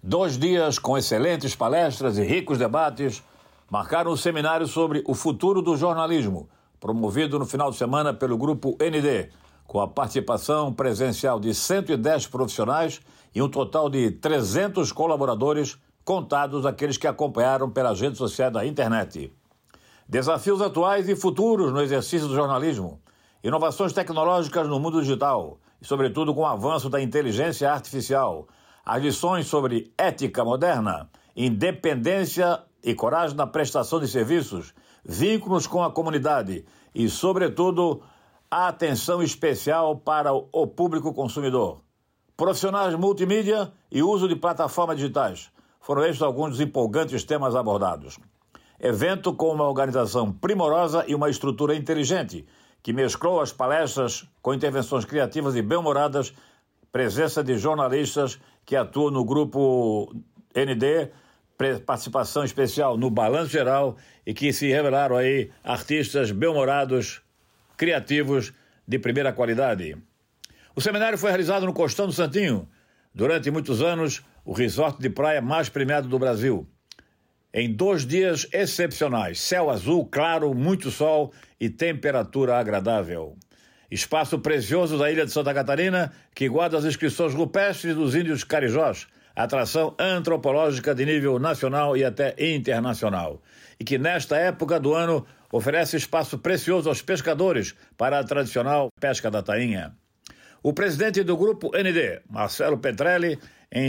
2 dias com excelentes palestras e ricos debates marcaram o seminário sobre o futuro do jornalismo, promovido no final de semana pelo Grupo ND, com a participação presencial de 110 profissionais e um total de 300 colaboradores, contados aqueles que acompanharam pelas redes sociais da internet. Desafios atuais e futuros no exercício do jornalismo, inovações tecnológicas no mundo digital e, sobretudo, com o avanço da inteligência artificial, as lições sobre ética moderna, independência e coragem na prestação de serviços, vínculos com a comunidade e, sobretudo, a atenção especial para o público consumidor. Profissionais multimídia e uso de plataformas digitais. Foram estes alguns dos empolgantes temas abordados. Evento com uma organização primorosa e uma estrutura inteligente, que mesclou as palestras com intervenções criativas e bem-humoradas, presença de jornalistas que atuam no Grupo ND, participação especial no Balanço Geral e que se revelaram aí artistas bem-humorados, criativos, de primeira qualidade. O seminário foi realizado no Costão do Santinho, durante muitos anos, o resort de praia mais premiado do Brasil. Em 2 dias excepcionais, céu azul, claro, muito sol e temperatura agradável. Espaço precioso da ilha de Santa Catarina, que guarda as inscrições rupestres dos índios carijós, atração antropológica de nível nacional e até internacional, e que nesta época do ano oferece espaço precioso aos pescadores para a tradicional pesca da tainha. O presidente do Grupo ND, Marcelo Petrelli,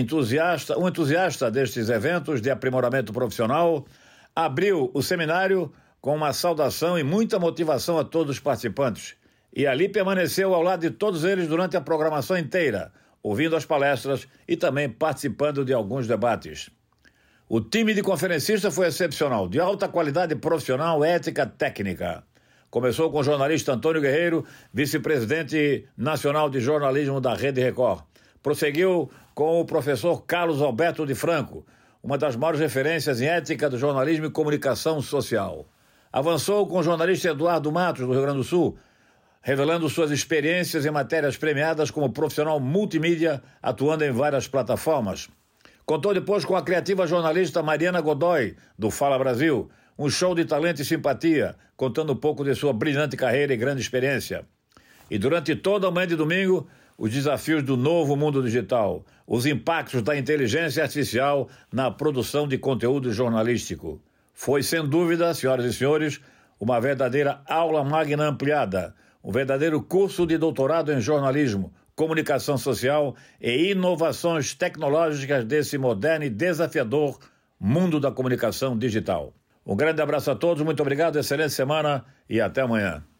um entusiasta destes eventos de aprimoramento profissional, abriu o seminário com uma saudação e muita motivação a todos os participantes, e ali permaneceu ao lado de todos eles durante a programação inteira, ouvindo as palestras e também participando de alguns debates. O time de conferencistas foi excepcional, de alta qualidade profissional, ética, técnica. Começou com o jornalista Antônio Guerreiro, vice-presidente nacional de jornalismo da Rede Record. Prosseguiu com o professor Carlos Alberto de Franco, uma das maiores referências em ética do jornalismo e comunicação social. Avançou com o jornalista Eduardo Matos, do Rio Grande do Sul, revelando suas experiências em matérias premiadas como profissional multimídia, atuando em várias plataformas. Contou depois com a criativa jornalista Mariana Godoy, do Fala Brasil, um show de talento e simpatia, contando um pouco de sua brilhante carreira e grande experiência. E durante toda a manhã de domingo, os desafios do novo mundo digital, os impactos da inteligência artificial na produção de conteúdo jornalístico. Foi, sem dúvida, senhoras e senhores, uma verdadeira aula magna ampliada, um verdadeiro curso de doutorado em jornalismo, comunicação social e inovações tecnológicas desse moderno e desafiador mundo da comunicação digital. Um grande abraço a todos, muito obrigado, excelente semana e até amanhã.